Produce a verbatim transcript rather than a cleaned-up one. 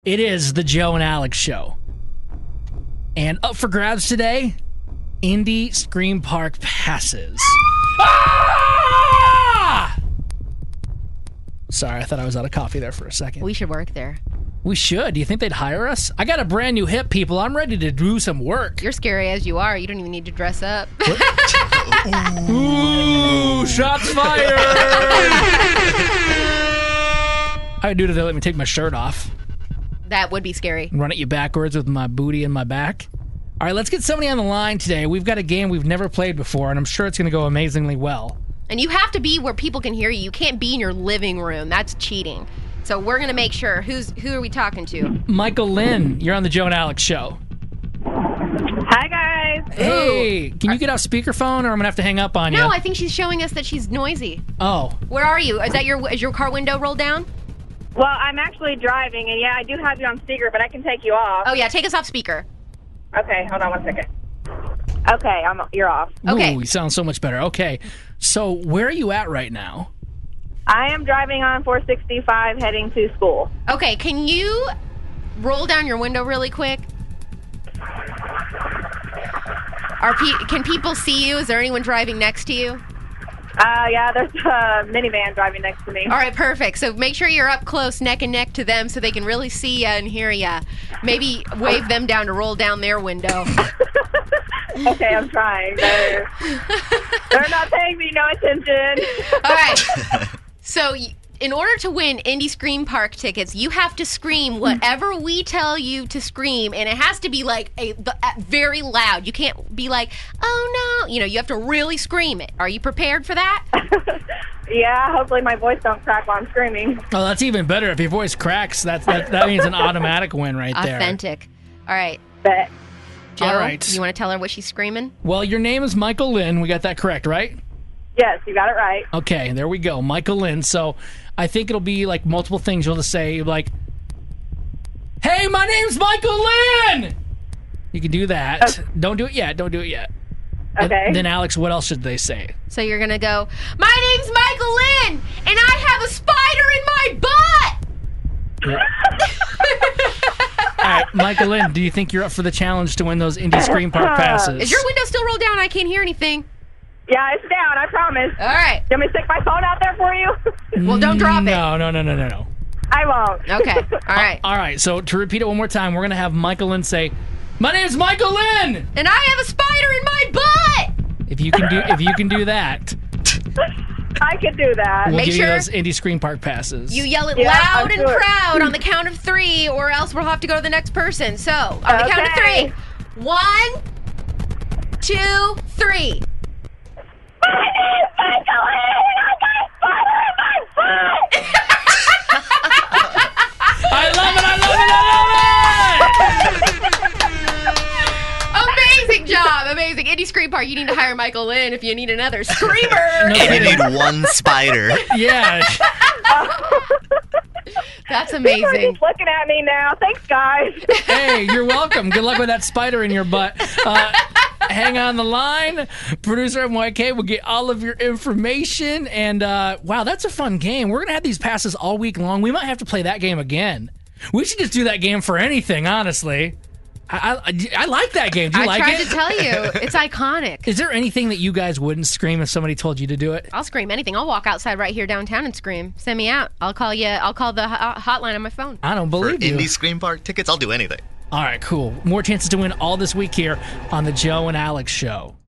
It is the Joe and Alex Show. And up for grabs today, Indy Scream Park passes. Ah! Sorry, I thought I was out of coffee there for a second. We should work there. We should. Do you think they'd hire us? I got a brand new hip, people. I'm ready to do some work. You're scary as you are. You don't even need to dress up. Ooh, shots fired! I'd do it if they let me take my shirt off. That would be scary. Run at you backwards with my booty in my back. All right, let's get somebody on the line today. We've got a game we've never played before, and I'm sure it's going to go amazingly well. And you have to be where people can hear you. You can't be in your living room. That's cheating. So we're going to make sure. Who's Who are we talking to? Michael Lynn, you're on the Joe and Alex Show. Hi, guys. Hey, can you get off speakerphone, or I'm going to have to hang up on you? No, I think she's showing us that she's noisy. Oh. Where are you? Is that your is your car window rolled down? Well, I'm actually driving, and yeah, I do have you on speaker, but I can take you off. Oh, yeah, take us off speaker. Okay, hold on one second. Okay, I'm, you're off. Okay. Ooh, you sound so much better. Okay, so where are you at right now? I am driving on four sixty-five heading to school. Okay, can you roll down your window really quick? Are pe- can people see you? Is there anyone driving next to you? Uh, yeah, there's a minivan driving next to me. All right, perfect. So make sure you're up close, neck and neck to them so they can really see you and hear you. Maybe wave them down to roll down their window. Okay, I'm trying. They're, they're not paying me no attention. All right. So in order to win Indy Scream Park tickets, you have to scream whatever we tell you to scream, and it has to be like a, a very loud. You can't be like, oh no. You know, you have to really scream it. Are you prepared for that? Yeah, hopefully my voice don't crack while I'm screaming. Oh, that's even better. If your voice cracks, that, that, that means an automatic win right there. Authentic. All right. Bet. Joe, All right. you want to tell her what she's screaming? Well, your name is Michael Lynn. We got that correct, right? Yes, you got it right. Okay, there we go. Michael Lynn. So I think it'll be like multiple things. You'll just say like, hey, my name's Michael Lynn! You can do that. Okay. Don't do it yet. Don't do it yet. Okay. And then, Alex, what else should they say? So you're going to go, my name's Michael Lynn, and I have a spider in my butt! All right, Michael Lynn, do you think you're up for the challenge to win those Indy Scream Park passes? Is your window still rolled down? I can't hear anything. Yeah, it's down, I promise. All right. You want me to stick my phone out there for you? Well, don't drop it. No, no, no, no, no, no. I won't. Okay. All right. All right, so to repeat it one more time, we're going to have Michael Lynn say, my name's Michael Lynn! And I have a spider in my butt! If you can do if you can do that, I can do that. we'll Make give sure you those Indy Scream Park passes. You yell it Yeah, loud I'll and do it. proud on the count of three, or else we'll have to go to the next person. So, on the count of Okay. three. One, two, three. My name's Michael Lynn, and I got a spider in my butt! I love it, I love it, I love it! Amazing job. Amazing. Indy Scream Park, you need to hire Michael Lynn if you need another screamer. No And you kidding. need one spider. Yeah. That's He's amazing. looking at me now. Thanks, guys. Hey, you're welcome. Good luck with that spider in your butt. Uh, hang on the line. Producer M Y K will get all of your information. And uh, wow, that's a fun game. We're going to have these passes all week long. We might have to play that game again. We should just do that game for anything, honestly. I, I, I like that game. Do you I like tried it? to tell you. It's iconic. Is there anything that you guys wouldn't scream if somebody told you to do it? I'll scream anything. I'll walk outside right here downtown and scream. Send me out. I'll call you. I'll call the ho- hotline on my phone. I don't For believe you. Indy Scream Park tickets, I'll do anything. All right, cool. More chances to win all this week here on the Joe and Alex Show.